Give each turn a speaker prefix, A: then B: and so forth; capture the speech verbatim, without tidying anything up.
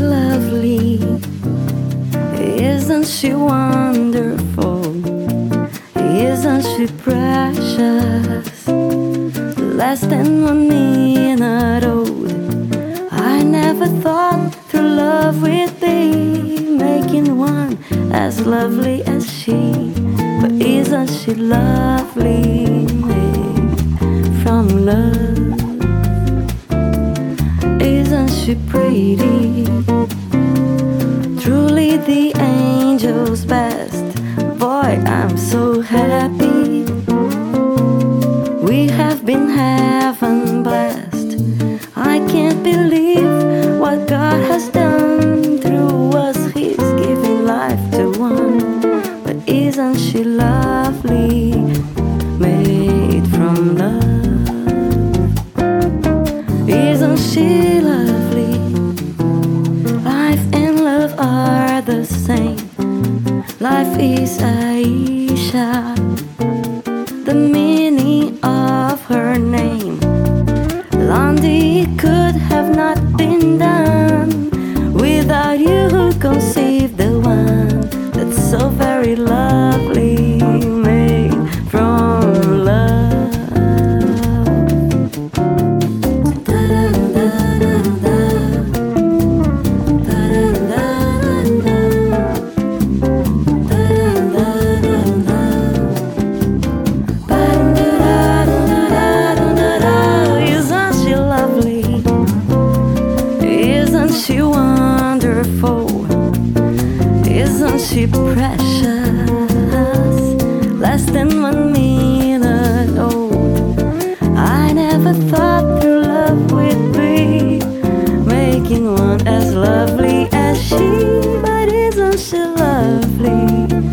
A: lovely? Isn't she wonderful? Isn't she precious? Less than one minute old. I never thought through love would be making one as lovely as she. But isn't she lovely, made from love? Isn't she pretty? Truly the angel's best. Boy, I'm so happy. We have been heaven blessed. I can't believe what God has done through us. He's giving life to one. But isn't she lovely, made from love? Isn't she lovely? Life and love are the same. Life is Aisha, the meaning of her name. Blondie could have not been done without you who conceived the one that's so very lovely, made from love. Isn't she wonderful? Isn't she precious? Less than one minute old. I never thought through love would be making one as lovely as she. But isn't she lovely?